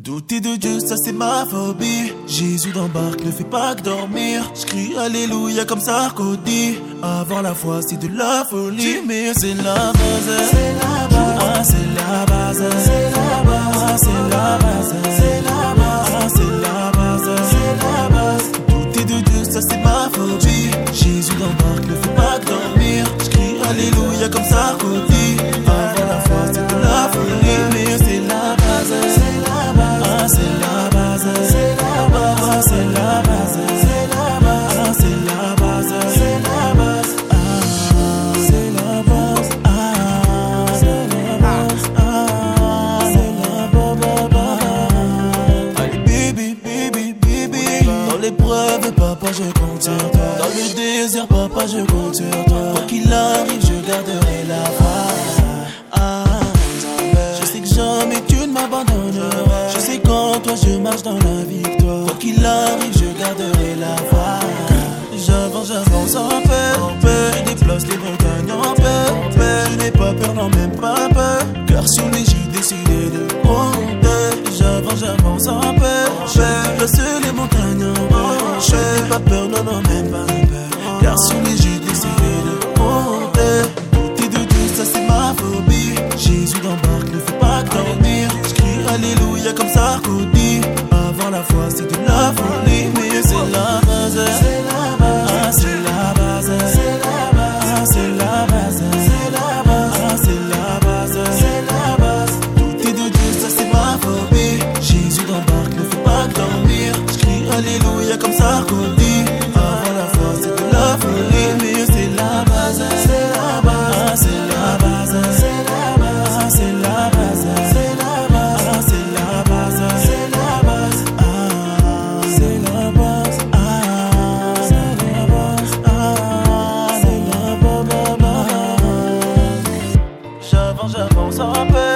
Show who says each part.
Speaker 1: Douter de Dieu, ça c'est ma phobie. Jésus d'embarque, ne fait pas que dormir. J'crie alléluia comme Sarkozy. Avoir la foi, c'est de la folie. Mais c'est la base, c'est la base. Ah, c'est la base, c'est la base. Ah, c'est la base, c'est la base. Ah, c'est la base, c'est la base. Douter de Dieu, ça c'est ma phobie. Jésus d'embarque, ne fait pas que dormir. J'crie alléluia comme Sarkozy. Avoir la foi, c'est de la folie. Mais c'est la base, c'est la base. Ah, c'est la base, c'est la base, ah, c'est la base, c'est la base, ah, c'est la base, c'est la base, ah, c'est la base, ah, c'est la base, ah, c'est la base. Allez, baby, baby, baby. Dans l'épreuve, papa, je compte sur toi. Dans le désert, papa, je compte sur toi. Quoi qu'il arrive, je garderai la foi. Je sais que jamais tu ne m'abandonneras. Je sais qu'en toi je marche dans la victoire. Quoi qu'il arrive, je garderai la foi. J'avance en paix. Je déplace les montagnes en paix. Je n'ai pas peur, non même pas peur. Car sur les j'ai décidé de monter. J'avance en paix. Je déplace les montagnes en paix. Je n'ai pas peur, non même pas peur. Car sur les j'ai décidé de monter. Douter de Dieu, ça c'est ma phobie. Jésus d'embarque, ne fait pas que dormir. J'crie alléluia comme Sarkozy. Avant la foi, c'est de la folie. Mais c'est la base, c'est la base. Ah, c'est la base, c'est la base. Ah, c'est la base, c'est la base. Ah, c'est la base, c'est la base. Douter de Dieu, ça c'est ma phobie. Jésus d'embarque, ne fait pas que dormir. J'crie alléluia comme Sarkozy. Avant la foi, c'est de la folie. Mais c'est la base, c'est la base. Ah, c'est la base, c'est la base. Ah, c'est la base, c'est la base. Ah, c'est la base, c'est la base. Ah, c'est la base. Ah, c'est la base. Ah, c'est la base. J'avance en paix.